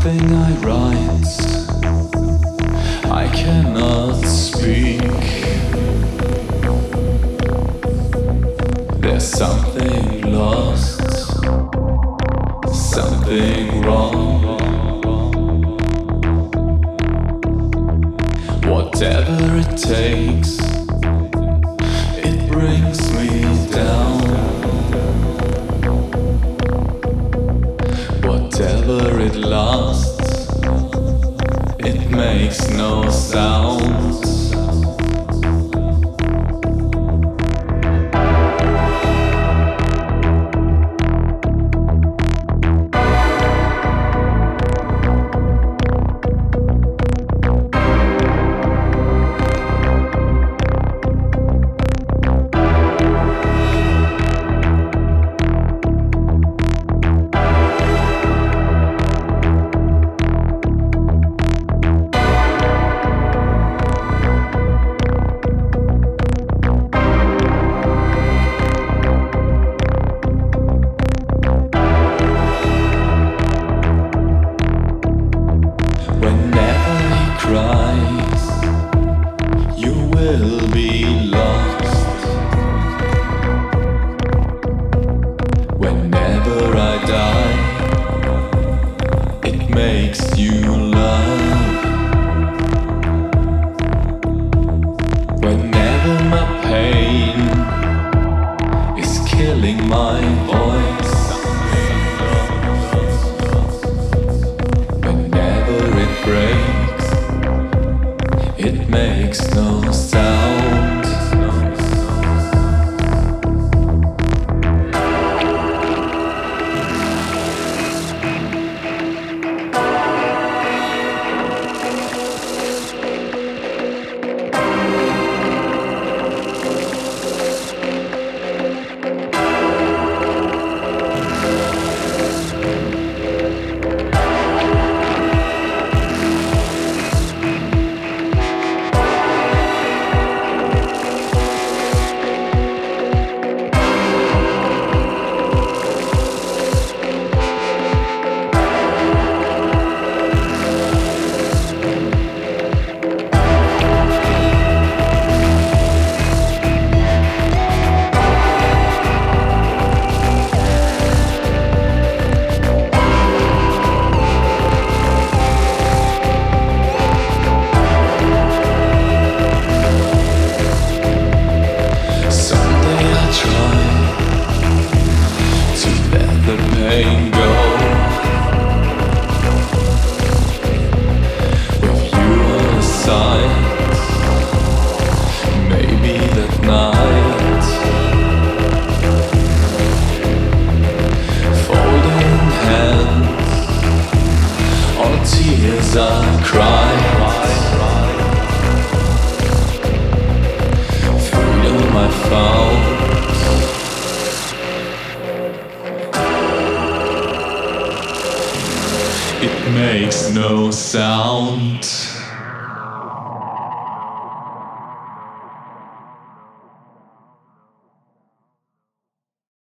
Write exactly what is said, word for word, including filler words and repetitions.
Everything I write, I cannot speak. There's something lost, something wrong. Whatever it takes, it brings me down. Whatever it lasts, it makes no sound. You will be lost. Whenever I die, it makes you love. Whenever my pain is killing my voice, whenever it breaks, it makes no sound. Pain go with you on the side. Maybe that night, folding hands, all tears are cried. Freedom I found. It makes no sound.